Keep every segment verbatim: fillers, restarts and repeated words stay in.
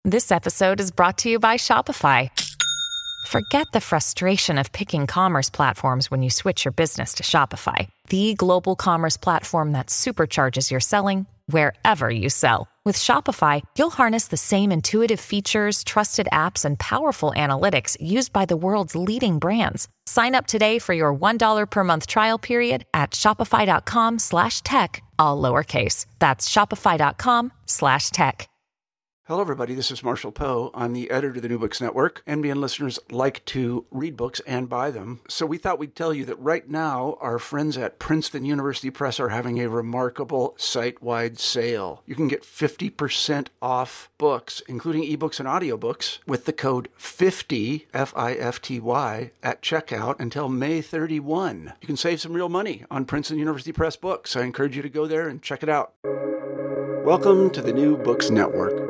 This episode is brought to you by Shopify. Forget the frustration of picking commerce platforms when you switch your business to Shopify, the global commerce platform that supercharges your selling wherever you sell. With Shopify, you'll harness the same intuitive features, trusted apps, and powerful analytics used by the world's leading brands. Sign up today for your one dollar per month trial period at shopify.com slash tech, all lowercase. That's shopify.com slash tech. Hello, everybody. This is Marshall Poe. I'm the editor of the New Books Network. N B N listeners like to read books and buy them. So we thought we'd tell you that right now, our friends at Princeton University Press are having a remarkable site-wide sale. You can get fifty percent off books, including ebooks and audiobooks, with the code fifty, F I F T Y, at checkout until May thirty-first. You can save some real money on Princeton University Press books. I encourage you to go there and check it out. Welcome to the New Books Network.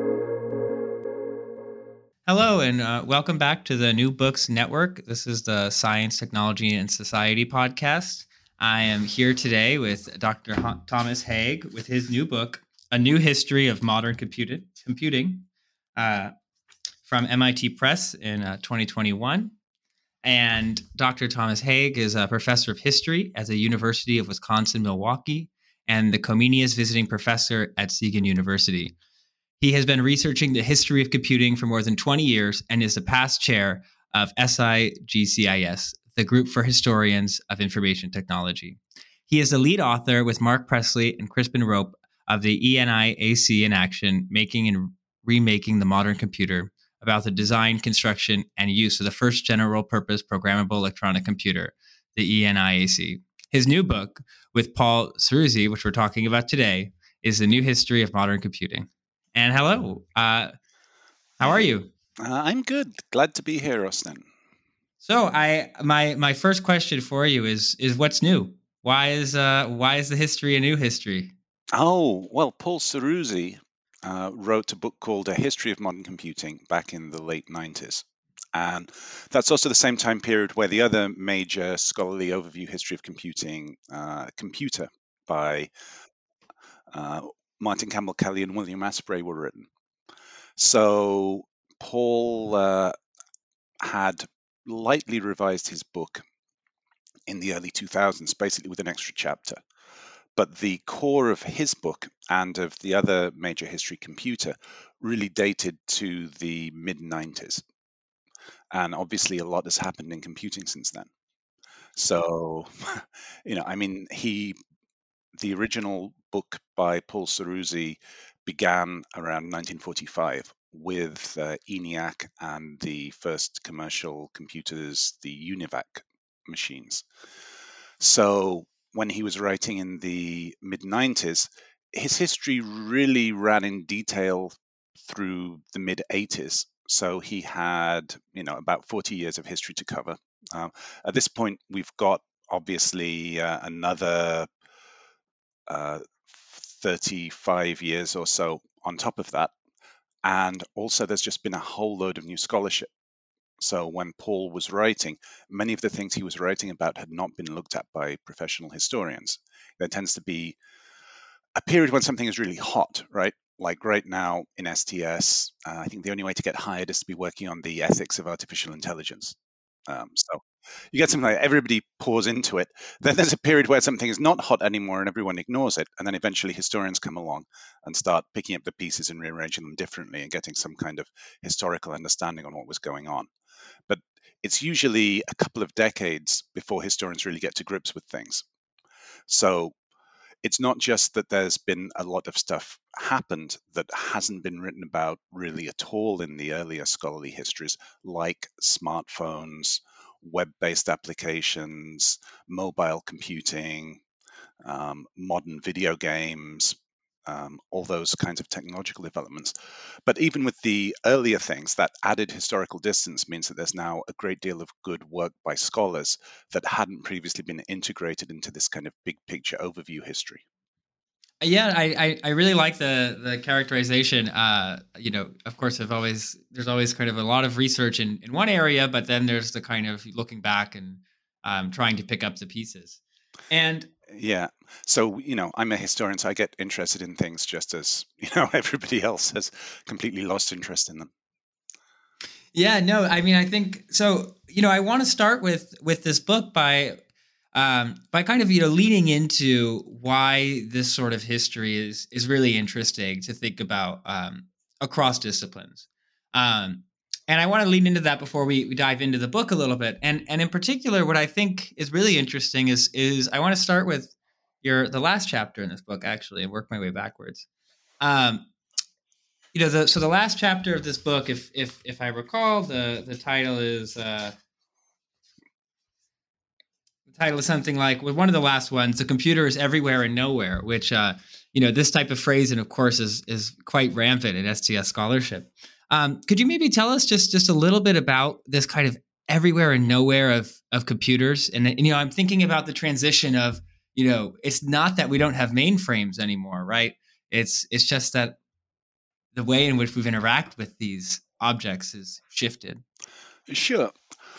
Hello, and uh, welcome back to the New Books Network. This is the Science, Technology, and Society podcast. I am here today with Doctor H- Thomas Haig with his new book, A New History of Modern Computed, Computing, uh, from M I T Press in uh, twenty twenty-one. And Doctor Thomas Haig is a professor of history at the University of Wisconsin-Milwaukee and the Comenius Visiting Professor at Siegen University. He has been researching the history of computing for more than twenty years and is the past chair of S I G C I S, the Group for Historians of Information Technology. He is the lead author with Mark Presley and Crispin Rope of the E N I A C in Action, Making and Remaking the Modern Computer, about the design, construction, and use of the first general-purpose programmable electronic computer, the E N I A C. His new book, with Paul Ceruzzi, which we're talking about today, is The New History of Modern Computing. And hello, uh, how are you? Uh, I'm good. Glad to be here, Austin. So, I my my first question for you is is what's new? Why is uh why is the history a new history? Oh, well, Paul Ceruzzi uh, wrote a book called A History of Modern Computing back in the late nineties. And that's also the same time period where the other major scholarly overview history of computing, uh, Computer, by uh, Martin Campbell Kelly and William Asprey were written. So Paul uh, had lightly revised his book in the early two thousands, basically with an extra chapter. But the core of his book and of the other major history, Computer, really dated to the mid nineties. And obviously a lot has happened in computing since then. So, you know, I mean, he, the original book by Paul Ceruzzi began around nineteen forty-five with uh, ENIAC and the first commercial computers, the UNIVAC machines. So when he was writing in the mid nineties, his history really ran in detail through the mid eighties. So he had, you know, about forty years of history to cover. Uh, at this point, we've got obviously uh, another uh, thirty-five years or so on top of that. And also, there's just been a whole load of new scholarship. So when Paul was writing, many of the things he was writing about had not been looked at by professional historians. There tends to be a period when something is really hot, right? Like right now in S T S, uh, I think the only way to get hired is to be working on the ethics of artificial intelligence. Um, so you get something like everybody pours into it. Then there's a period where something is not hot anymore and everyone ignores it. And then eventually historians come along and start picking up the pieces and rearranging them differently and getting some kind of historical understanding on what was going on. But it's usually a couple of decades before historians really get to grips with things. So it's not just that there's been a lot of stuff happened that hasn't been written about really at all in the earlier scholarly histories, like smartphones, web-based applications, mobile computing, um, modern video games, um, all those kinds of technological developments. But even with the earlier things, that added historical distance means that there's now a great deal of good work by scholars that hadn't previously been integrated into this kind of big picture overview history. Yeah, I, I, I really like the the characterization. Uh, you know, of course, I've always there's always kind of a lot of research in, in one area, but then there's the kind of looking back and um, trying to pick up the pieces. And Yeah. So, you know, I'm a historian, so I get interested in things just as, you know, everybody else has completely lost interest in them. Yeah, no, I mean, I think so. You know, I want to start with with this book by um, by kind of you know leading into why this sort of history is is really interesting to think about um, across disciplines. Um, and I want to lead into that before we, we dive into the book a little bit. And and in particular, what I think is really interesting is is I want to start with your the last chapter in this book actually and work my way backwards. Um, you know, the, so the last chapter of this book, if if if I recall, the the title is uh, the title is something like, well, one of the last ones, "The computer is everywhere and nowhere," which uh, you know, this type of phrasing, of course, is is quite rampant in S T S scholarship. Um, could you maybe tell us just just a little bit about this kind of everywhere and nowhere of of computers? And, and you know, I'm thinking about the transition of, you know, it's not that we don't have mainframes anymore, right? It's it's just that the way in which we've interacted with these objects is shifted. Sure.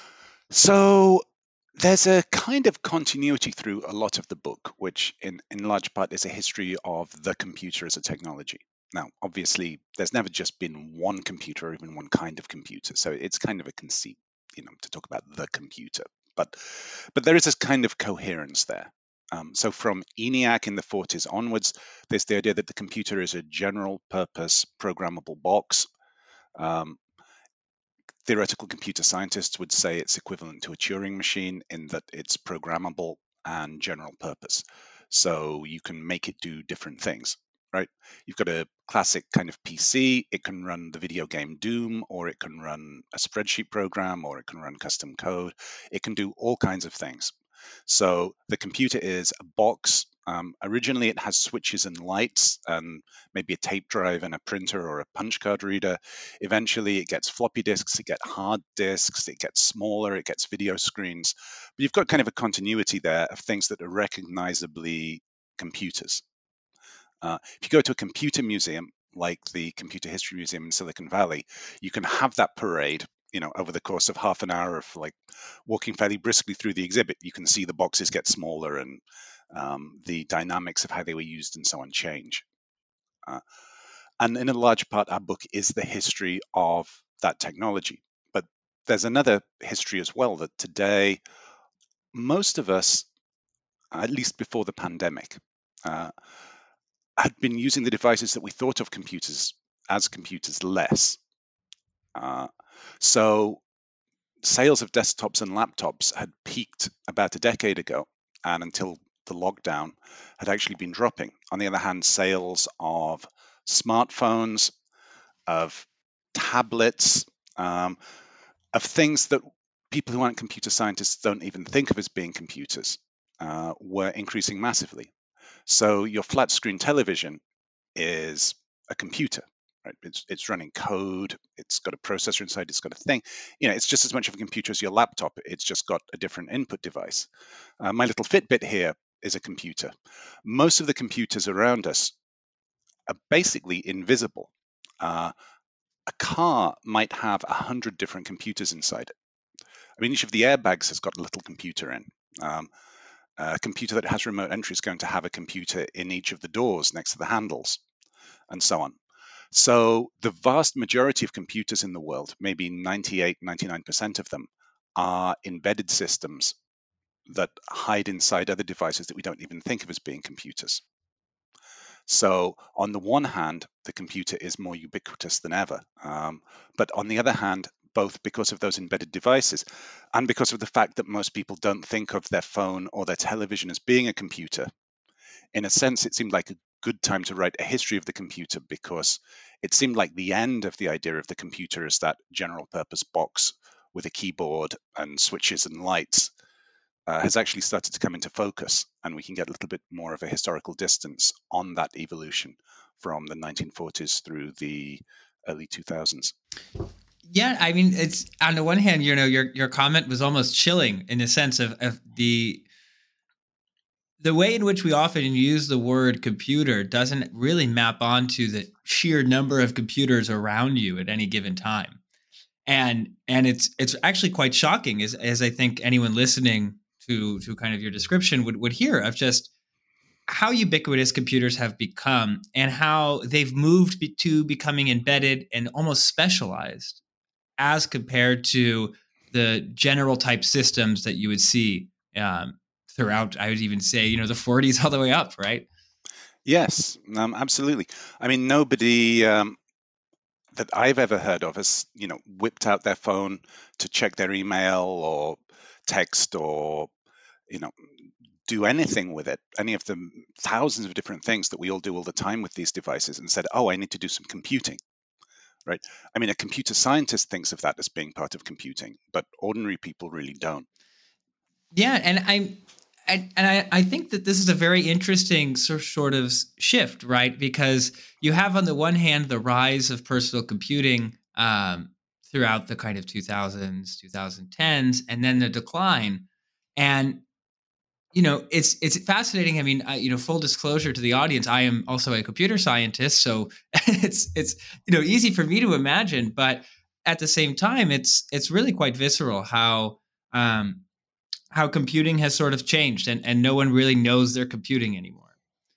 So there's a kind of continuity through a lot of the book, which in, in large part is a history of the computer as a technology. Now, obviously, there's never just been one computer or even one kind of computer. So it's kind of a conceit, you know, to talk about the computer. But but there is this kind of coherence there. Um, so from ENIAC in the forties onwards, there's the idea that the computer is a general purpose programmable box. Um, Theoretical computer scientists would say it's equivalent to a Turing machine in that it's programmable and general purpose. So you can make it do different things, right? You've got a classic kind of P C. It can run the video game Doom, or it can run a spreadsheet program, or it can run custom code. It can do all kinds of things. So the computer is a box. Um, originally, it has switches and lights, and maybe a tape drive and a printer or a punch card reader. Eventually, it gets floppy disks, it gets hard disks, it gets smaller, it gets video screens. But you've got kind of a continuity there of things that are recognizably computers. Uh, if you go to a computer museum, like the Computer History Museum in Silicon Valley, you can have that parade, you know, over the course of half an hour of like walking fairly briskly through the exhibit. You can see the boxes get smaller and um, the dynamics of how they were used and so on change. Uh, and in a large part, our book is the history of that technology. But there's another history as well, that today, most of us, at least before the pandemic, uh, had been using the devices that we thought of computers as computers less. Uh, so sales of desktops and laptops had peaked about a decade ago, and until the lockdown had actually been dropping. On the other hand, sales of smartphones, of tablets, um, of things that people who aren't computer scientists don't even think of as being computers, uh, were increasing massively. So your flat screen television is a computer, right? It's, it's running code. It's got a processor inside. It's got a thing. You know, it's just as much of a computer as your laptop. It's just got a different input device. Uh, my little Fitbit here is a computer. Most of the computers around us are basically invisible. Uh, a car might have a hundred different computers inside it. I mean, each of the airbags has got a little computer in. Um, a computer that has remote entry is going to have a computer in each of the doors next to the handles, and so on. So the vast majority of computers in the world, maybe ninety-eight, ninety-nine percent of them, are embedded systems that hide inside other devices that we don't even think of as being computers. So on the one hand, the computer is more ubiquitous than ever. Um, but on the other hand, both because of those embedded devices and because of the fact that most people don't think of their phone or their television as being a computer, in a sense, it seemed like a good time to write a history of the computer, because it seemed like the end of the idea of the computer as that general purpose box with a keyboard and switches and lights uh, has actually started to come into focus, and we can get a little bit more of a historical distance on that evolution from the nineteen forties through the early two thousands. Yeah, I mean, it's on the one hand, you know, your your comment was almost chilling in the sense of, of the the way in which we often use the word computer doesn't really map onto the sheer number of computers around you at any given time. And and it's it's actually quite shocking, as as I think anyone listening to to kind of your description would would hear, of just how ubiquitous computers have become and how they've moved be- to becoming embedded and almost specialized as compared to the general type systems that you would see um, throughout, I would even say, you know, the forties all the way up, right? Yes, um, absolutely. I mean, nobody um, that I've ever heard of has, you know, whipped out their phone to check their email or text or, you know, do anything with it, any of the thousands of different things that we all do all the time with these devices, and said, oh, I need to do some computing, right? I mean, a computer scientist thinks of that as being part of computing, but ordinary people really don't. Yeah, and I'm, I, and I, I think that this is a very interesting sor- sort of shift, right? Because you have on the one hand the rise of personal computing um, throughout the kind of two thousands, twenty tens, and then the decline. And you know, it's it's fascinating. I mean, I, you know, full disclosure to the audience, I am also a computer scientist, so it's it's you know easy for me to imagine, but at the same time, it's it's really quite visceral how um, how computing has sort of changed, and and no one really knows they're computing anymore.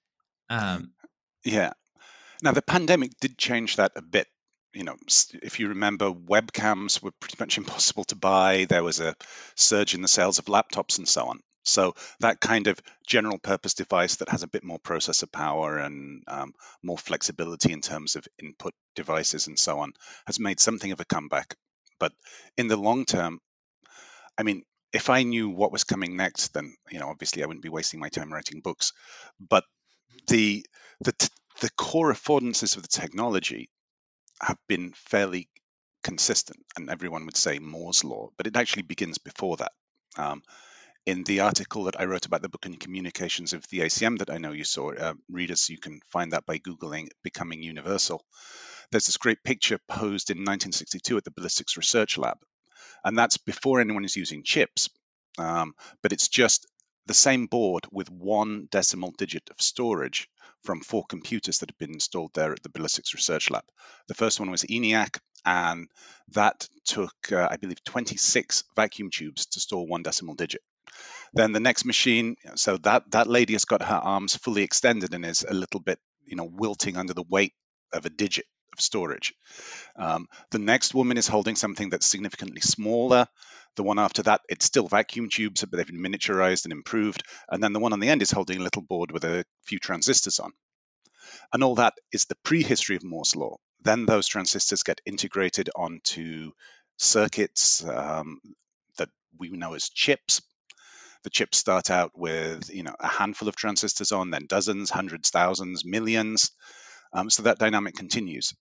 Um, Yeah. Now, the pandemic did change that a bit. You know, s- if you remember, webcams were pretty much impossible to buy. There was a surge in the sales of laptops and so on. So that kind of general purpose device that has a bit more processor power and um, more flexibility in terms of input devices and so on has made something of a comeback. But in the long term, I mean, if I knew what was coming next, then, you know, obviously I wouldn't be wasting my time writing books. But the the t- the core affordances of the technology have been fairly consistent, and everyone would say Moore's law, but it actually begins before that. Um, in the article that I wrote about the book and communications of the A C M that I know you saw, uh, readers, you can find that by Googling Becoming Universal. There's this great picture posed in nineteen sixty-two at the Ballistics Research Lab, and that's before anyone is using chips. Um, but it's just the same board with one decimal digit of storage from four computers that have been installed there at the Ballistics Research Lab. The first one was ENIAC, and that took, uh, I believe, twenty-six vacuum tubes to store one decimal digit. Then the next machine, so that that lady has got her arms fully extended and is a little bit, you know, wilting under the weight of a digit of storage. Um, the next woman is holding something that's significantly smaller. The one after that, it's still vacuum tubes, but they've been miniaturized and improved. And then the one on the end is holding a little board with a few transistors on. And all that is the prehistory of Moore's law. Then those transistors get integrated onto circuits um, that we know as chips. The chips start out with, you know, a handful of transistors on, then dozens, hundreds, thousands, millions. Um, so that dynamic continues.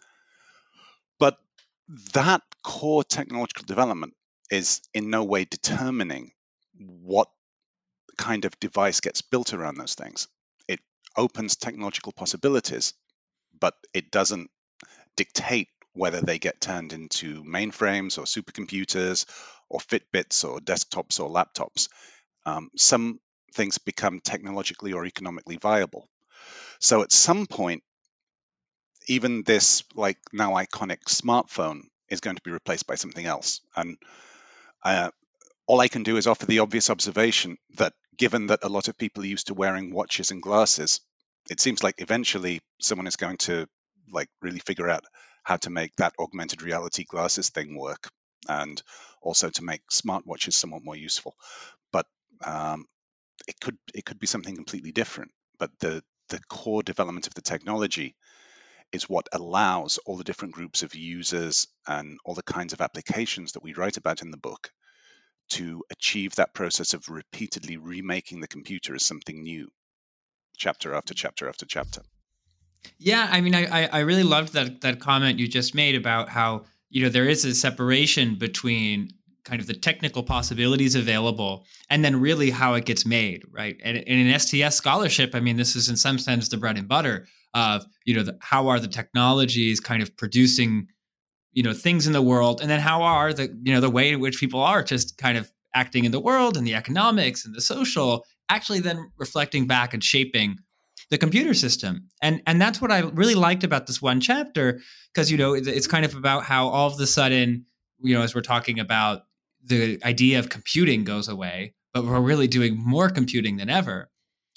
But that core technological development is in no way determining what kind of device gets built around those things. It opens technological possibilities, but it doesn't dictate whether they get turned into mainframes or supercomputers or Fitbits or desktops or laptops. Um, some things become technologically or economically viable. So at some point, even this like now iconic smartphone is going to be replaced by something else. And uh, all I can do is offer the obvious observation that given that a lot of people are used to wearing watches and glasses, it seems like eventually someone is going to like really figure out how to make that augmented reality glasses thing work, and also to make smartwatches somewhat more useful. But um, it could it could be something completely different. But the the core development of the technology is what allows all the different groups of users and all the kinds of applications that we write about in the book to achieve that process of repeatedly remaking the computer as something new, chapter after chapter after chapter. Yeah, I mean, I I really loved that that comment you just made about how, you know, there is a separation between kind of the technical possibilities available and then really how it gets made, right? And, and in S T S scholarship, I mean, this is in some sense the bread and butter of, you know, the, how are the technologies kind of producing, you know, things in the world, and then how are the, you know, the way in which people are just kind of acting in the world and the economics and the social actually then reflecting back and shaping the computer system. And and that's what I really liked about this one chapter, because, you know, it's kind of about how all of a sudden, you know, as we're talking about, the idea of computing goes away, but we're really doing more computing than ever.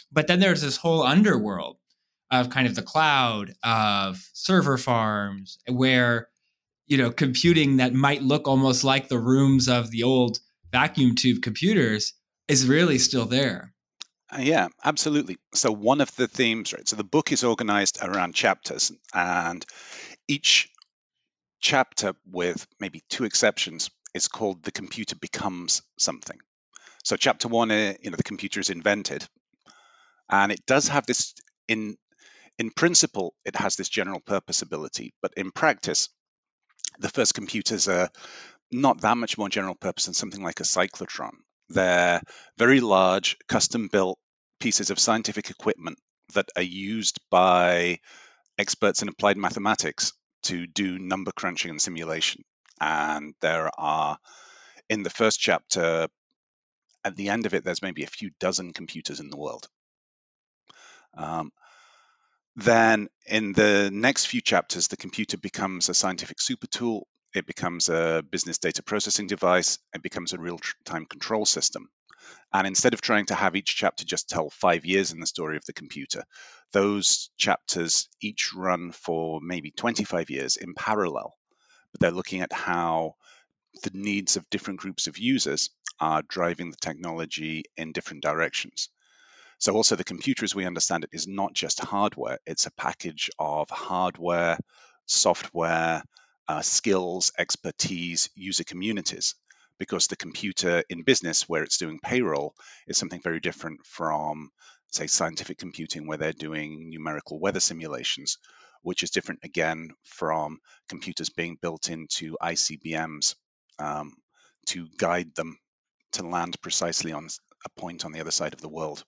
But then there's this whole underworld of kind of the cloud, of server farms, where, you know, computing that might look almost like the rooms of the old vacuum tube computers is really still there. Uh, yeah, absolutely. So one of the themes, right? So the book is organized around chapters, and each chapter, with maybe two exceptions, is called "The Computer Becomes Something." So chapter one, uh, you know, the computer is invented, and it does have this in in principle, it has this general purpose ability, but in practice, the first computers are not that much more general purpose than something like a cyclotron. They're very large, custom-built pieces of scientific equipment that are used by experts in applied mathematics to do number crunching and simulation. And there are, in the first chapter, at the end of it, there's maybe a few dozen computers in the world. Um, then in the next few chapters, the computer becomes a scientific super tool. It becomes a business data processing device. It becomes a real-time control system. And instead of trying to have each chapter just tell five years in the story of the computer, those chapters each run for maybe twenty-five years in parallel. But they're looking at how the needs of different groups of users are driving the technology in different directions. So also the computer, as we understand it, is not just hardware. It's a package of hardware, software, uh, skills, expertise, user communities. Because the computer in business, where it's doing payroll, is something very different from, say, scientific computing, where they're doing numerical weather simulations, which is different again from computers being built into I C B Ms um, to guide them to land precisely on a point on the other side of the world.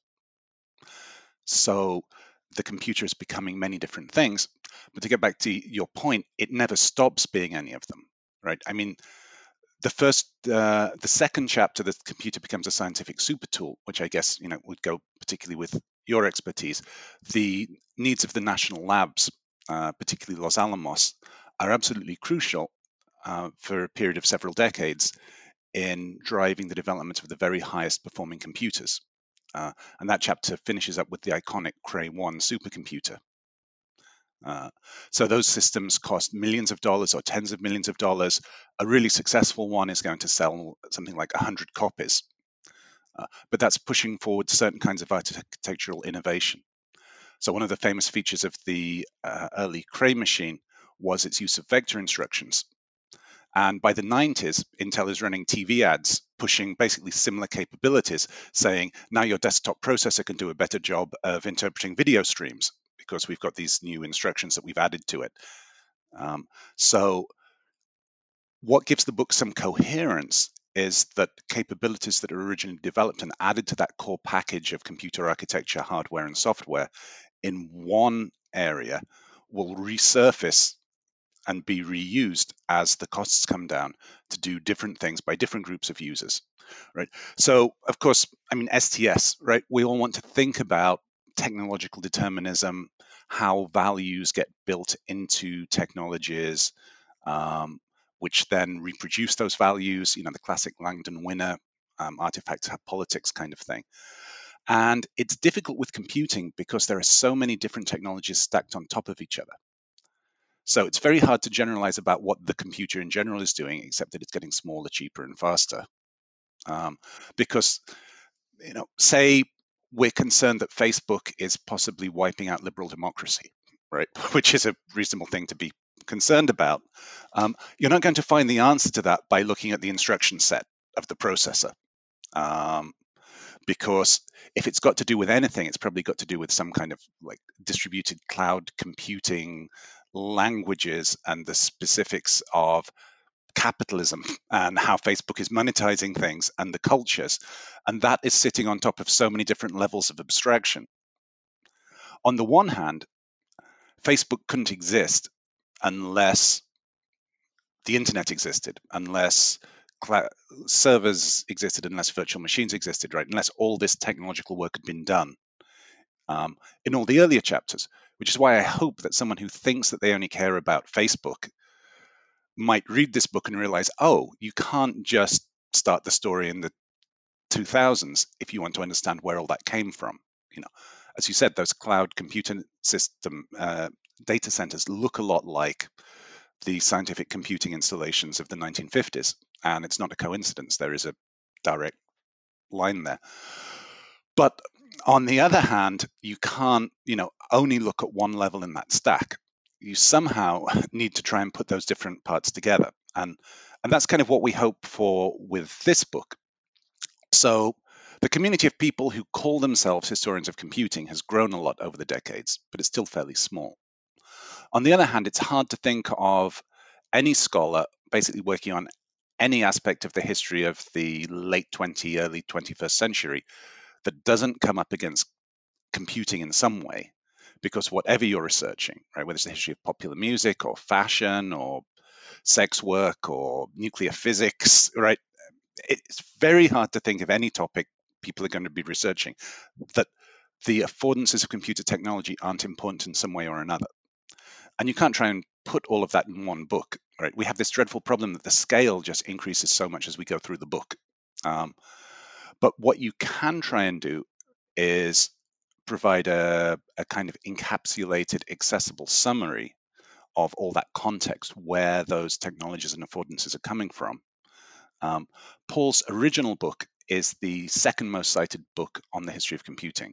So the computer is becoming many different things. But to get back to your point, it never stops being any of them, right? I mean, the first, uh, the second chapter, the computer becomes a scientific super tool, which I guess, you know, would go particularly with your expertise. The needs of the national labs, uh, particularly Los Alamos, are absolutely crucial uh, for a period of several decades in driving the development of the very highest performing computers. Uh, and that chapter finishes up with the iconic Cray one supercomputer. Uh, so those systems cost millions of dollars or tens of millions of dollars. A really successful one is going to sell something like one hundred copies. Uh, but that's pushing forward certain kinds of architectural innovation. So one of the famous features of the uh, early Cray machine was its use of vector instructions. And by the nineties, Intel is running T V ads pushing basically similar capabilities, saying now your desktop processor can do a better job of interpreting video streams because we've got these new instructions that we've added to it. Um, so what gives the book some coherence is that capabilities that are originally developed and added to that core package of computer architecture, hardware, and software in one area will resurface and be reused as the costs come down to do different things by different groups of users, right? So, of course, I mean, S T S, right? We all want to think about technological determinism, how values get built into technologies, um, which then reproduce those values, you know, the classic Langdon winner, um, artifact politics kind of thing. And it's difficult with computing because there are so many different technologies stacked on top of each other. So it's very hard to generalize about what the computer in general is doing, except that it's getting smaller, cheaper, and faster. Um, because, you know, say we're concerned that Facebook is possibly wiping out liberal democracy, right? Which is a reasonable thing to be concerned about. Um, you're not going to find the answer to that by looking at the instruction set of the processor. Um, because if it's got to do with anything, it's probably got to do with some kind of like distributed cloud computing languages and the specifics of capitalism and how Facebook is monetizing things and the cultures. And that is sitting on top of so many different levels of abstraction. On the one hand, Facebook couldn't exist unless the internet existed, unless cl- servers existed, unless virtual machines existed, right? Unless all this technological work had been done um, in all the earlier chapters, which is why I hope that someone who thinks that they only care about Facebook might read this book and realize, oh, you can't just start the story in the two thousands if you want to understand where all that came from. You know, as you said, those cloud computing system uh, data centers look a lot like the scientific computing installations of the nineteen fifties, and it's not a coincidence. There is a direct line there. But on the other hand, you can't, you know, only look at one level in that stack. You somehow need to try and put those different parts together, and and that's kind of what we hope for with this book. So the community of people who call themselves historians of computing has grown a lot over the decades, but it's still fairly small. On the other hand, it's hard to think of any scholar basically working on any aspect of the history of the late twentieth, early twenty-first century that doesn't come up against computing in some way, because whatever you're researching, right, whether it's the history of popular music or fashion or sex work or nuclear physics, right, it's very hard to think of any topic people are going to be researching that the affordances of computer technology aren't important in some way or another. And you can't try and put all of that in one book, right? We have this dreadful problem that the scale just increases so much as we go through the book. Um, but what you can try and do is provide a, a kind of encapsulated, accessible summary of all that context, where those technologies and affordances are coming from. Um, Paul's original book is the second most cited book on the history of computing.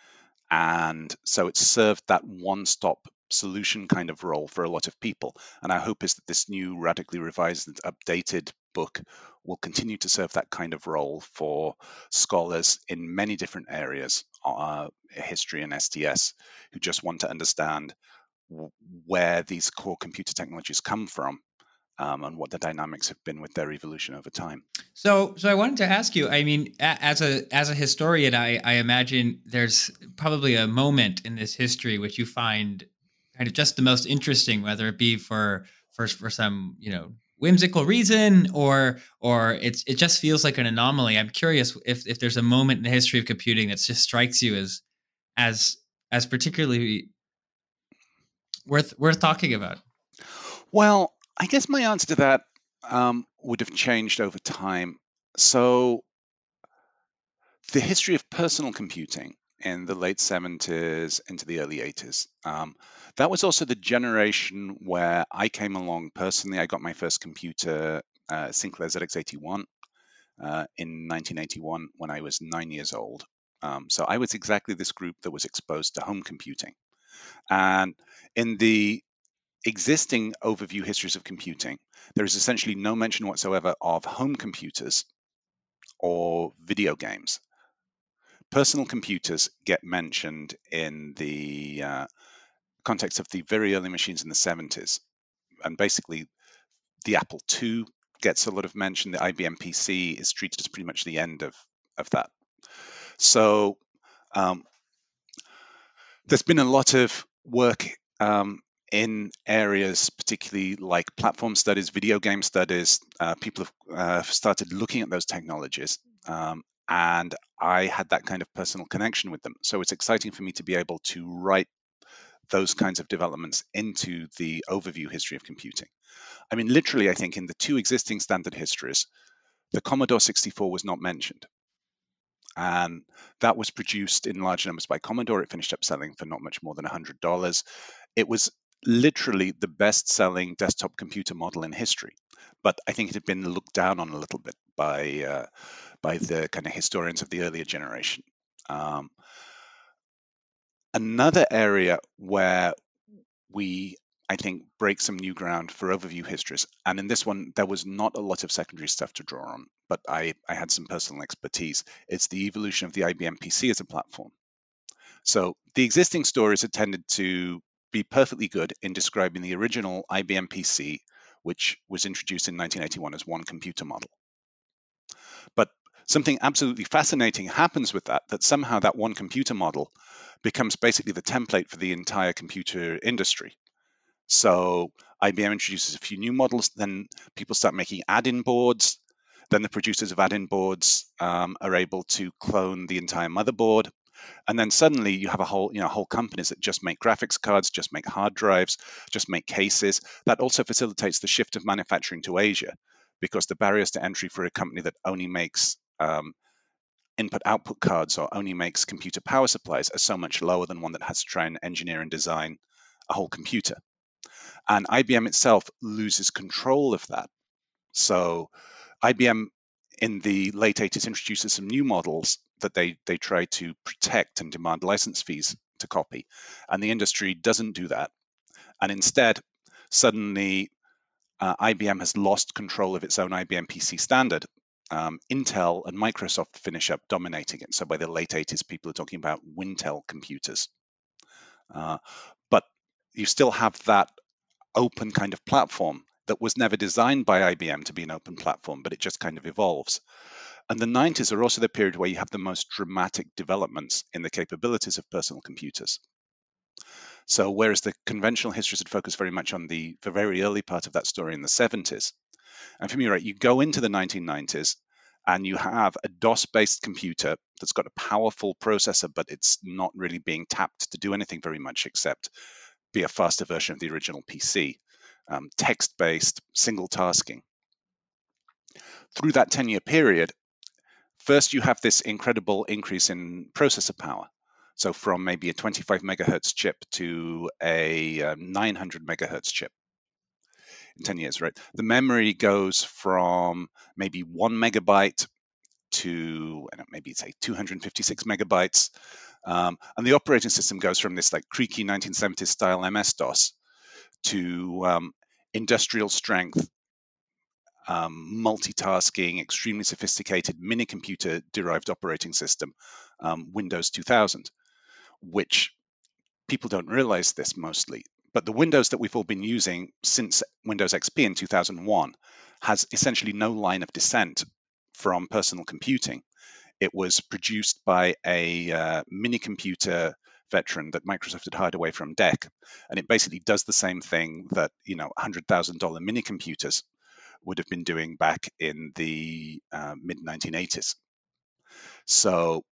And so it served that one-stop solution kind of role for a lot of people. And our hope is that this new radically revised and updated book will continue to serve that kind of role for scholars in many different areas, uh, history and S T S, who just want to understand w- where these core computer technologies come from. Um, and what the dynamics have been with their evolution over time. So, so I wanted to ask you. I mean, a- as a as a historian, I, I imagine there's probably a moment in this history which you find kind of just the most interesting, whether it be for for for some you know whimsical reason or or it's it just feels like an anomaly. I'm curious if if there's a moment in the history of computing that just strikes you as as as particularly worth worth talking about. Well, I guess my answer to that um, would have changed over time. So, the history of personal computing in the late seventies into the early eighties, um, that was also the generation where I came along personally. I got my first computer, uh, Sinclair Z X eighty-one, uh, in nineteen eighty-one when I was nine years old. Um, so, I was exactly this group that was exposed to home computing. And in the existing overview histories of computing, there is essentially no mention whatsoever of home computers or video games. Personal computers get mentioned in the uh, context of the very early machines in the seventies. And basically, the Apple two gets a lot of mention. The I B M P C is treated as pretty much the end of, of that. So um, there's been a lot of work um, in areas, particularly like platform studies, video game studies. Uh, people have uh, started looking at those technologies. Um, and I had that kind of personal connection with them. So it's exciting for me to be able to write those kinds of developments into the overview history of computing. I mean, literally, I think in the two existing standard histories, the Commodore sixty-four was not mentioned. And that was produced in large numbers by Commodore. It finished up selling for not much more than one hundred dollars. It was literally the best-selling desktop computer model in history. But I think it had been looked down on a little bit by uh, by the kind of historians of the earlier generation. Um, another area where we, I think, break some new ground for overview histories, and in this one, there was not a lot of secondary stuff to draw on, but I, I had some personal expertise. It's the evolution of the I B M P C as a platform. So the existing stories had tended to be perfectly good in describing the original I B M P C, which was introduced in nineteen eighty-one as one computer model. But something absolutely fascinating happens with that, that somehow that one computer model becomes basically the template for the entire computer industry. So I B M introduces a few new models, then people start making add-in boards. Then the producers of add-in boards um, are able to clone the entire motherboard. And then suddenly you have a whole, you know, whole companies that just make graphics cards, just make hard drives, just make cases. That also facilitates the shift of manufacturing to Asia, because the barriers to entry for a company that only makes um, input-output cards or only makes computer power supplies are so much lower than one that has to try and engineer and design a whole computer. And I B M itself loses control of that. So I B M in the late eighties introduces some new models that they, they try to protect and demand license fees to copy. And the industry doesn't do that. And instead, suddenly, uh, I B M has lost control of its own I B M P C standard. Um, Intel and Microsoft finish up dominating it. So by the late eighties, people are talking about Wintel computers. Uh, but you still have that open kind of platform that was never designed by I B M to be an open platform, but it just kind of evolves. And the nineties are also the period where you have the most dramatic developments in the capabilities of personal computers. So whereas the conventional histories had focused very much on the, the very early part of that story in the seventies, and for me, right, you go into the nineteen nineties and you have a DOS-based computer that's got a powerful processor, but it's not really being tapped to do anything very much except be a faster version of the original P C, um, text-based, single tasking. Through that ten-year period, first you have this incredible increase in processor power. So from maybe a twenty-five megahertz chip to a um, nine hundred megahertz chip in ten years, right? The memory goes from maybe one megabyte to I don't know, maybe say two hundred fifty-six megabytes. Um, and the operating system goes from this like creaky nineteen seventies style M S DOS to um, industrial strength, um, multitasking, extremely sophisticated mini computer derived operating system, um, Windows two thousand, which people don't realize this mostly. But the Windows that we've all been using since Windows X P in two thousand one has essentially no line of descent from personal computing. It was produced by a uh, mini computer veteran that Microsoft had hired away from D E C, and it basically does the same thing that you know one hundred thousand dollars mini computers would have been doing back in the uh, mid nineteen eighties. So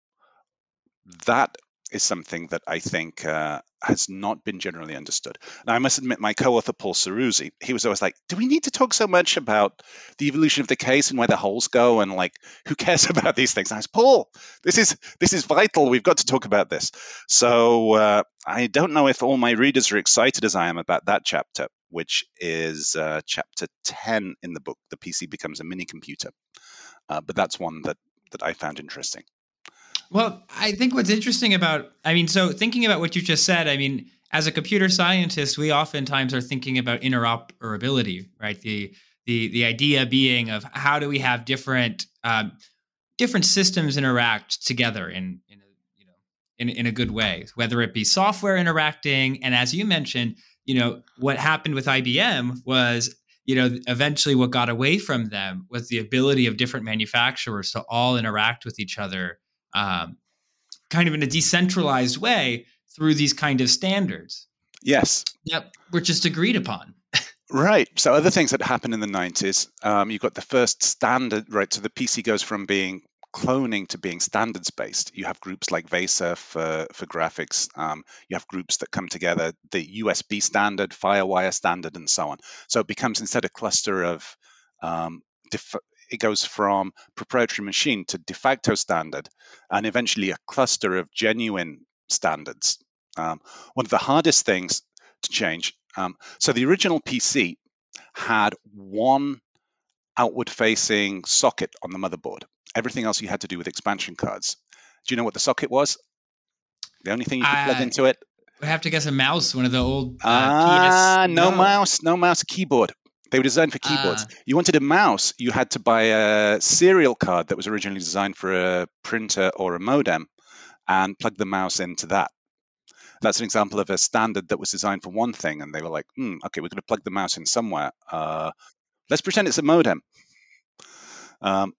that is something that I think uh, has not been generally understood. Now, I must admit, my co-author, Paul Ceruzzi, he was always like, do we need to talk so much about the evolution of the case and where the holes go? And like, who cares about these things? And I was, Paul, this is this is vital. We've got to talk about this. So uh, I don't know if all my readers are excited as I am about that chapter, which is uh, chapter ten in the book, The P C Becomes a Mini Computer. Uh, but that's one that, that I found interesting. Well, I think what's interesting about, I mean, so thinking about what you just said, I mean, as a computer scientist, we oftentimes are thinking about interoperability, right? The the the idea being of how do we have different um, different systems interact together in in a, you know in in a good way, whether it be software interacting, and as you mentioned, you know, what happened with I B M was, you know, eventually what got away from them was the ability of different manufacturers to all interact with each other. Um, kind of in a decentralized way through these kind of standards. Yes. Yep, were just agreed upon. Right. So other things that happened in the nineties, um, you've got the first standard, right? So the P C goes from being cloning to being standards based. You have groups like VESA for, for graphics. Um, you have groups that come together, the U S B standard, FireWire standard, and so on. So it becomes instead a cluster of um, def- it goes from proprietary machine to de facto standard, and eventually a cluster of genuine standards. Um, one of the hardest things to change. Um, so the original P C had one outward-facing socket on the motherboard. Everything else you had to do with expansion cards. Do you know what the socket was? The only thing you could uh, plug into it? I have to guess a mouse, one of the old uh, Ah, uh, no, no mouse, no mouse, keyboard. They were designed for keyboards. Uh, you wanted a mouse, you had to buy a serial card that was originally designed for a printer or a modem and plug the mouse into that. That's an example of a standard that was designed for one thing, and they were like, hmm, okay, we're going to plug the mouse in somewhere. Uh, let's pretend it's a modem. Um,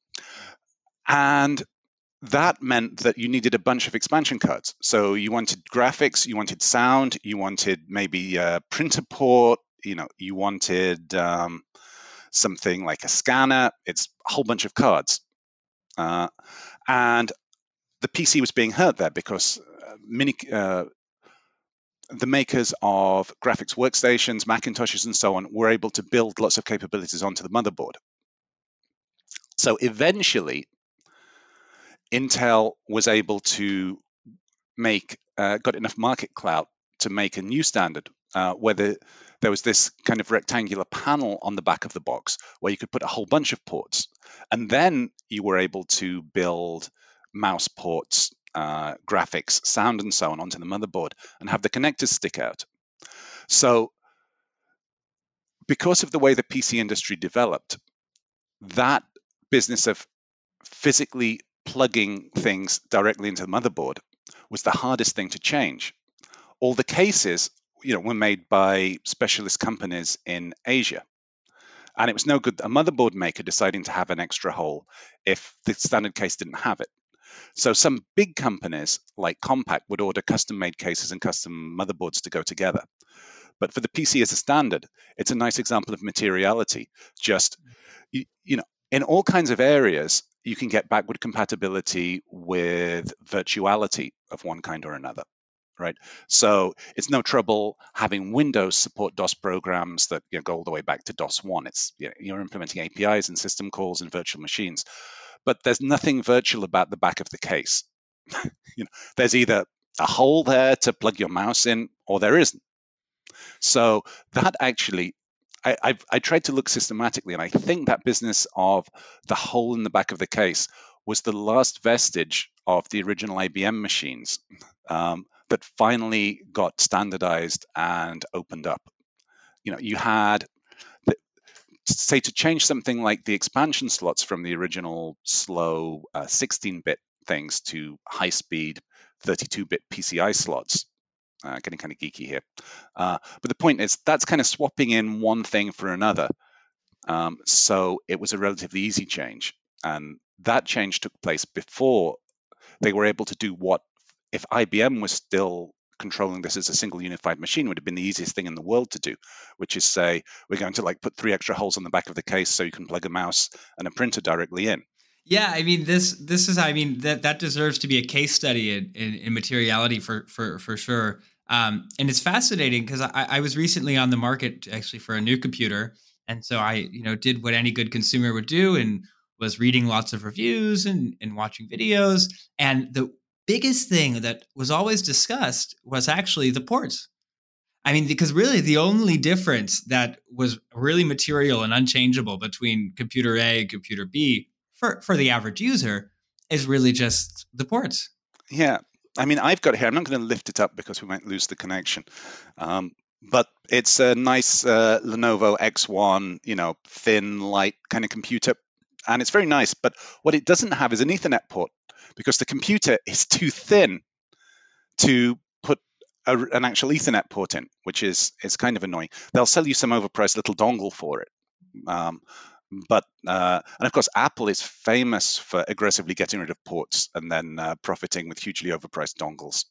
and that meant that you needed a bunch of expansion cards. So you wanted graphics, you wanted sound, you wanted maybe a printer port, you know, you wanted um, something like a scanner. It's a whole bunch of cards. Uh, and the P C was being hurt there because uh, mini, uh, the makers of graphics workstations, Macintoshes, and so on were able to build lots of capabilities onto the motherboard. So eventually, Intel was able to make, uh, got enough market clout to make a new standard uh, where the, there was this kind of rectangular panel on the back of the box where you could put a whole bunch of ports. And then you were able to build mouse ports, uh, graphics, sound, and so on onto the motherboard and have the connectors stick out. So because of the way the P C industry developed, that business of physically plugging things directly into the motherboard was the hardest thing to change. All the cases, you know, were made by specialist companies in Asia. And it was no good a motherboard maker deciding to have an extra hole if the standard case didn't have it. So some big companies like Compaq would order custom-made cases and custom motherboards to go together. But for the P C as a standard, it's a nice example of materiality. Just, you, you know, in all kinds of areas, you can get backward compatibility with virtuality of one kind or another, right? So it's no trouble having Windows support DOS programs that, you know, go all the way back to DOS one. It's, you know, you're implementing A P Is and system calls and virtual machines, but there's nothing virtual about the back of the case. You know, there's either a hole there to plug your mouse in, or there isn't. So that actually, I, I've, I tried to look systematically, and I think that business of the hole in the back of the case was the last vestige of the original I B M machines um, that finally got standardized and opened up. You know, you had, the, say, to change something like the expansion slots from the original slow uh, sixteen-bit things to high-speed thirty-two-bit P C I slots. Uh, getting kind of geeky here. Uh, but the point is, that's kind of swapping in one thing for another. Um, so it was a relatively easy change. And that change took place before they were able to do what, if I B M was still controlling this as a single unified machine, would have been the easiest thing in the world to do, which is say, we're going to like put three extra holes on the back of the case so you can plug a mouse and a printer directly in. Yeah, I mean this. This is, I mean that that deserves to be a case study in, in, in materiality for for for sure. Um, and it's fascinating because I, I was recently on the market actually for a new computer, and so I you know did what any good consumer would do and was reading lots of reviews and and watching videos. And the biggest thing that was always discussed was actually the ports. I mean, because really the only difference that was really material and unchangeable between computer A and computer B for, for the average user is really just the ports. Yeah. I mean, I've got it here. I'm not going to lift it up because we might lose the connection. Um, but it's a nice uh, Lenovo X one, you know, thin, light kind of computer. And it's very nice. But what it doesn't have is an Ethernet port because the computer is too thin to put a, an actual Ethernet port in, which is, is kind of annoying. They'll sell you some overpriced little dongle for it. Um, But, uh, and of course, Apple is famous for aggressively getting rid of ports and then uh, profiting with hugely overpriced dongles.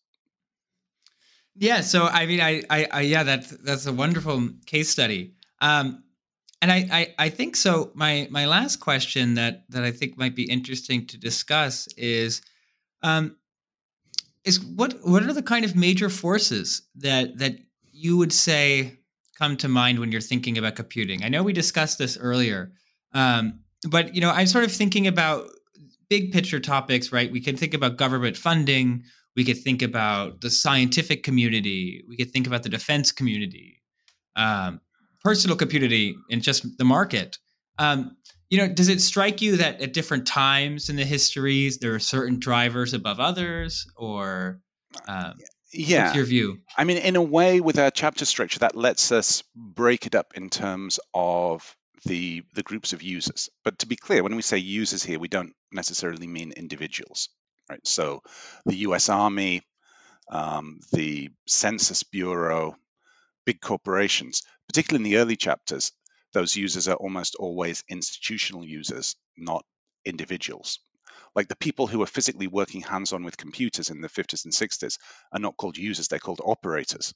Yeah. So, I mean, I, I, I yeah, that's, that's a wonderful case study. Um, and I, I, I think so. My, my last question that, that I think might be interesting to discuss is, um, is what, what are the kind of major forces that, that you would say come to mind when you're thinking about computing? I know we discussed this earlier. Um, but, you know, I'm sort of thinking about big picture topics, right? We can think about government funding. We could think about the scientific community. We could think about the defense community, um, personal community, and just the market. Um, you know, does it strike you that at different times in the histories, there are certain drivers above others, or um, yeah. what's your view? I mean, in a way, with our chapter structure, that lets us break it up in terms of the the groups of users. But to be clear, when we say users here, we don't necessarily mean individuals, right? So the U S Army, um, the Census Bureau, big corporations, particularly in the early chapters, those users are almost always institutional users, not individuals. Like the people who are physically working hands-on with computers in the fifties and sixties are not called users, they're called operators.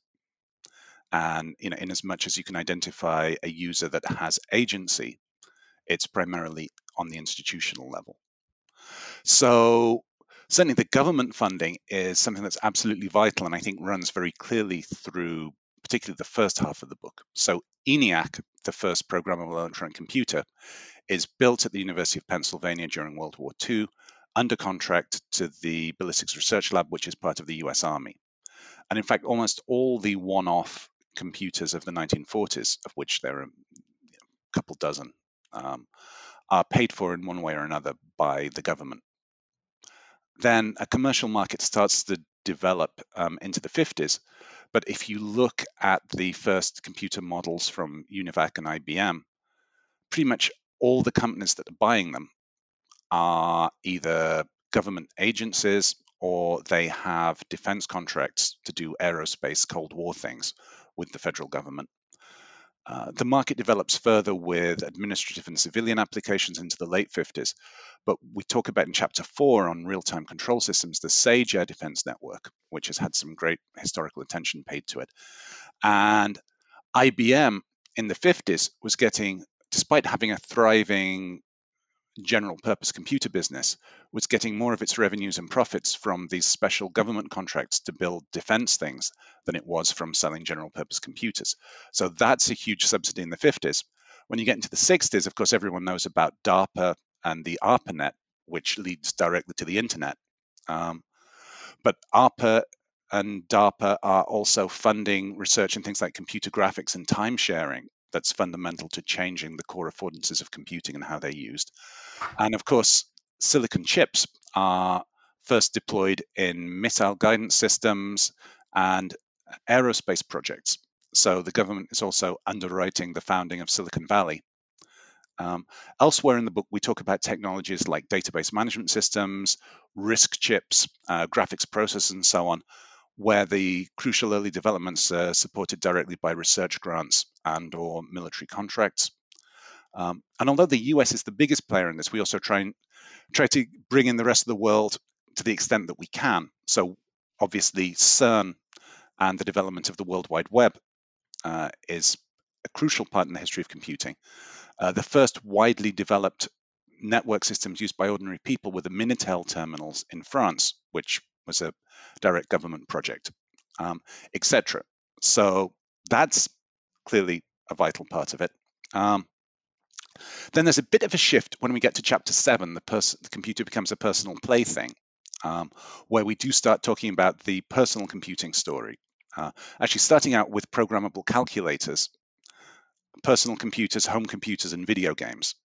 And you know, in as much as you can identify a user that has agency, it's primarily on the institutional level. So certainly the government funding is something that's absolutely vital and I think runs very clearly through particularly the first half of the book. So ENIAC, the first programmable electronic computer, is built at the University of Pennsylvania during World War Two under contract to the Ballistics Research Lab, which is part of the U S Army. And in fact, almost all the one-off computers of the nineteen forties, of which there are a couple dozen, um, are paid for in one way or another by the government. Then a commercial market starts to develop um, into the fifties. But if you look at the first computer models from UNIVAC and I B M, pretty much all the companies that are buying them are either government agencies or they have defense contracts to do aerospace Cold War things with the federal government. Uh, the market develops further with administrative and civilian applications into the late fifties, but we talk about in chapter four on real-time control systems, the SAGE Air Defense Network, which has had some great historical attention paid to it. And I B M in the fifties was getting, despite having a thriving general purpose computer business, was getting more of its revenues and profits from these special government contracts to build defense things than it was from selling general purpose computers. So that's a huge subsidy in the fifties. When you get into the sixties, of course, everyone knows about DARPA and the ARPANET, which leads directly to the internet. Um, but ARPA and DARPA are also funding research in things like computer graphics and time sharing that's fundamental to changing the core affordances of computing and how they're used. And of course, silicon chips are first deployed in missile guidance systems and aerospace projects. So the government is also underwriting the founding of Silicon Valley. Um, elsewhere in the book, we talk about technologies like database management systems, RISC chips, uh, graphics processors, and so on, where the crucial early developments are supported directly by research grants and or military contracts. Um, and although the U S is the biggest player in this, we also try and try to bring in the rest of the world to the extent that we can. So obviously CERN and the development of the World Wide Web uh, is a crucial part in the history of computing. Uh, the first widely developed network systems used by ordinary people were the Minitel terminals in France, which was a direct government project, um, et cetera. So that's clearly a vital part of it. Um, Then there's a bit of a shift when we get to chapter seven, the, pers- the computer becomes a personal plaything, um, where we do start talking about the personal computing story. Uh, actually starting out with programmable calculators, personal computers, home computers, and video games.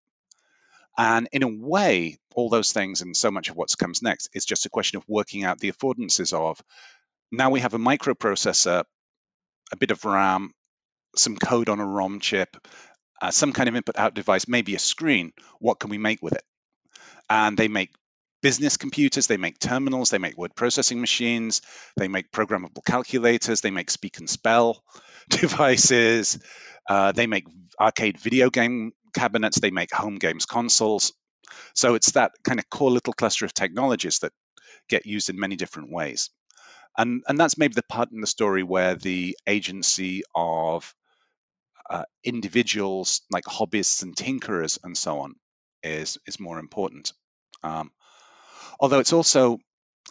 And in a way, all those things and so much of what comes next is just a question of working out the affordances of, now we have a microprocessor, a bit of RAM, some code on a ROM chip, uh, some kind of input-out device, maybe a screen. What can we make with it? And they make business computers, they make terminals, they make word processing machines, they make programmable calculators, they make speak and spell devices, uh, they make arcade video game cabinets, they make home games consoles. So it's that kind of core little cluster of technologies that get used in many different ways. And, and that's maybe the part in the story where the agency of uh, individuals like hobbyists and tinkerers and so on is, is more important. Um, although it's also,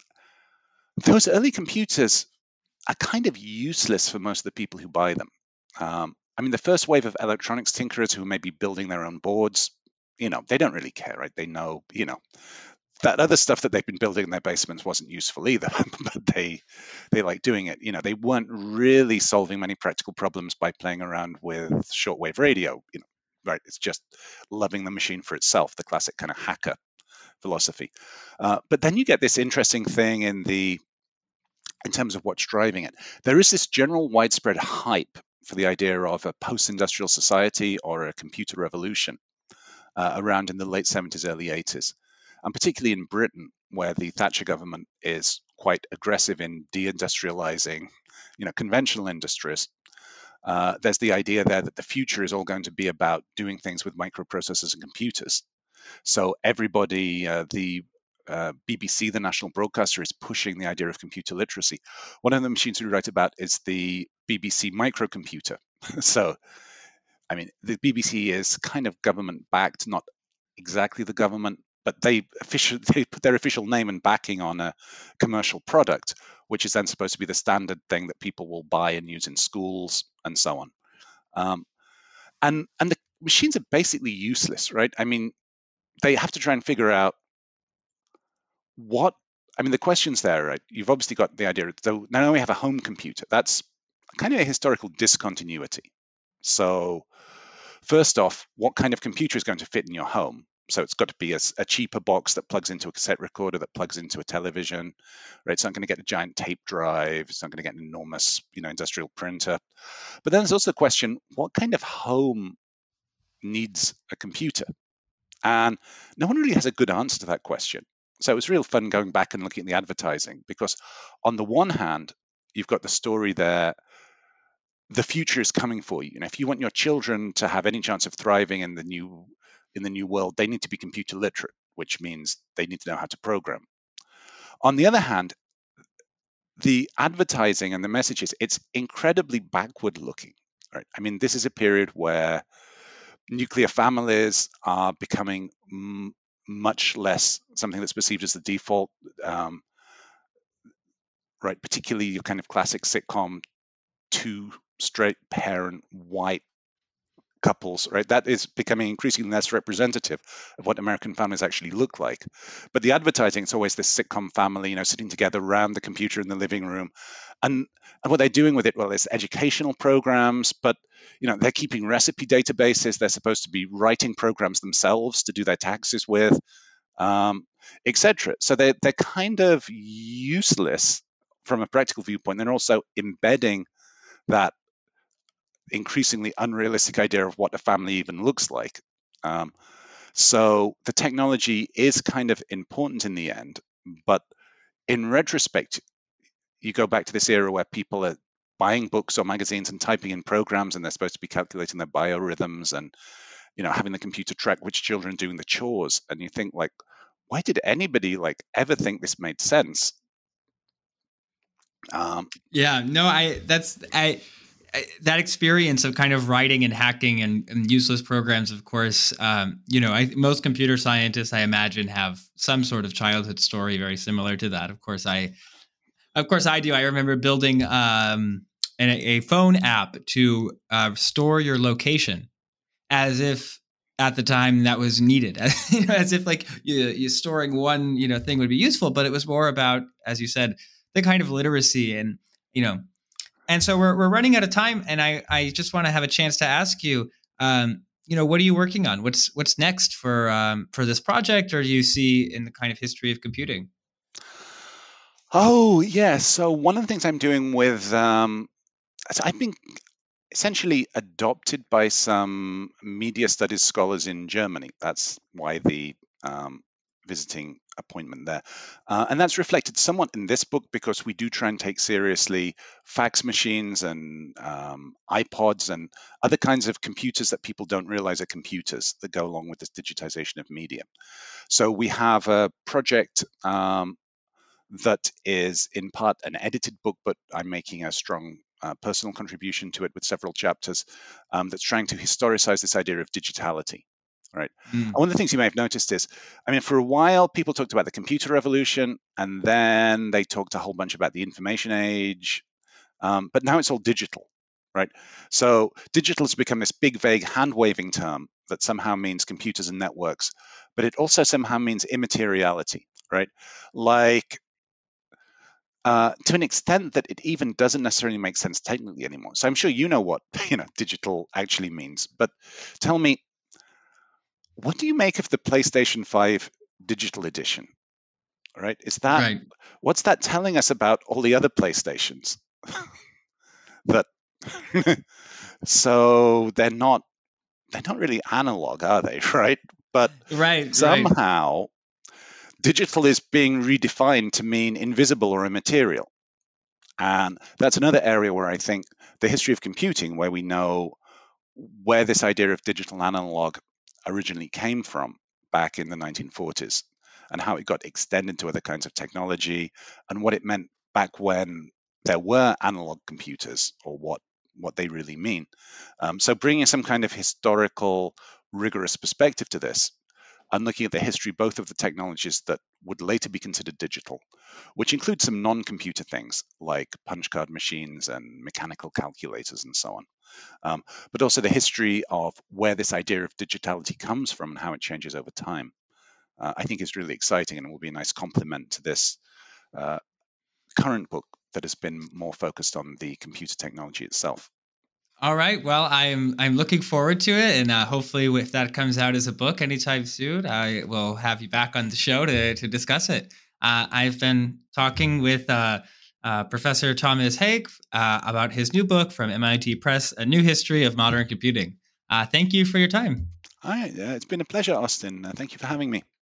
those early computers are kind of useless for most of the people who buy them. Um, I mean, the first wave of electronics tinkerers who may be building their own boards, you know, they don't really care, right? They know, you know, that other stuff that they've been building in their basements wasn't useful either, but they they like doing it. You know, they weren't really solving many practical problems by playing around with shortwave radio. You know, right? It's just loving the machine for itself, the classic kind of hacker philosophy. Uh, but then you get this interesting thing in the in terms of what's driving it. There is this general widespread hype for the idea of a post-industrial society or a computer revolution uh, around in the late seventies, early eighties. And particularly in Britain, where the Thatcher government is quite aggressive in deindustrializing, you know, conventional industries. Uh, there's the idea there that the future is all going to be about doing things with microprocessors and computers. So everybody, uh, the uh, B B C, the national broadcaster, is pushing the idea of computer literacy. One of the machines we write about is the B B C microcomputer. So, I mean, the B B C is kind of government-backed, not exactly the government, but they official, they put their official name and backing on a commercial product, which is then supposed to be the standard thing that people will buy and use in schools and so on. Um, and and the machines are basically useless, right? I mean, they have to try and figure out what, I mean, the questions there, right? You've obviously got the idea, so now we have a home computer. That's kind of a historical discontinuity. So first off, what kind of computer is going to fit in your home? So it's got to be a, a cheaper box that plugs into a cassette recorder, that plugs into a television, right? It's not going to get a giant tape drive. It's not going to get an enormous, you know, industrial printer. But then there's also the question, what kind of home needs a computer? And no one really has a good answer to that question. So it was real fun going back and looking at the advertising, because on the one hand, you've got the story there, the future is coming for you. You know, if you want your children to have any chance of thriving in the new in the new world, they need to be computer literate, which means they need to know how to program. On the other hand, the advertising and the messages, it's incredibly backward looking. Right? I mean, this is a period where nuclear families are becoming m- much less something that's perceived as the default, um, right? Particularly your kind of classic sitcom, two straight parent white couples, right? That is becoming increasingly less representative of what American families actually look like. But the advertising, it's always this sitcom family, you know, sitting together around the computer in the living room. And, and what they're doing with it, well, it's educational programs, but, you know, they're keeping recipe databases. They're supposed to be writing programs themselves to do their taxes with, um, et cetera. So they're, they're kind of useless from a practical viewpoint. They're also embedding that increasingly unrealistic idea of what a family even looks like. Um, so the technology is kind of important in the end, but in retrospect, you go back to this era where people are buying books or magazines and typing in programs, and they're supposed to be calculating their biorhythms and, you know, having the computer track which children are doing the chores. And you think, like, why did anybody like ever think this made sense? Um, yeah, no, I that's I. That experience of kind of writing and hacking and, and useless programs, of course, um, you know, I, most computer scientists, I imagine, have some sort of childhood story very similar to that. Of course, I, of course, I do. I remember building um, an, a phone app to uh, store your location, as if at the time that was needed, as, you know, as if like you, you storing one, you know, thing would be useful, but it was more about, as you said, the kind of literacy and, you know. And so we're we're running out of time, and I, I just want to have a chance to ask you, um, you know, what are you working on? What's what's next for um, for this project, or do you see in the kind of history of computing? Oh, yeah. So one of the things I'm doing with, um, so I've been essentially adopted by some media studies scholars in Germany. That's why the um, visiting appointment there. Uh, and that's reflected somewhat in this book, because we do try and take seriously fax machines and um, iPods and other kinds of computers that people don't realize are computers that go along with this digitization of media. So we have a project um, that is in part an edited book, but I'm making a strong uh, personal contribution to it with several chapters um, that's trying to historicize this idea of digitality. Right. Mm. And one of the things you may have noticed is, I mean, for a while, people talked about the computer revolution, and then they talked a whole bunch about the information age, um, but now it's all digital, right? So digital has become this big, vague, hand-waving term that somehow means computers and networks, but it also somehow means immateriality, right? Like, Uh, to an extent that it even doesn't necessarily make sense technically anymore. So I'm sure you know what you know digital actually means, but tell me, what do you make of the PlayStation five digital edition? Right? Is that right. What's that telling us about all the other PlayStations? that so they're not they're not really analog, are they? Right? But right, somehow. Right. Digital is being redefined to mean invisible or immaterial. And that's another area where I think the history of computing, where we know where this idea of digital analog originally came from back in the nineteen forties, and how it got extended to other kinds of technology, and what it meant back when there were analog computers, or what, what they really mean. Um, so bringing some kind of historical, rigorous perspective to this, and looking at the history both of the technologies that would later be considered digital, which includes some non-computer things like punch card machines and mechanical calculators and so on, um, but also the history of where this idea of digitality comes from and how it changes over time. uh, I think is really exciting and will be a nice complement to this uh, current book that has been more focused on the computer technology itself. All right. Well, I'm I'm looking forward to it, and uh, hopefully, if that comes out as a book anytime soon, I will have you back on the show to to discuss it. Uh, I've been talking with uh, uh, Professor Thomas Haig uh, about his new book from M I T Press, A New History of Modern Computing. Uh, thank you for your time. All right. Uh, it's been a pleasure, Austin. Uh, thank you for having me.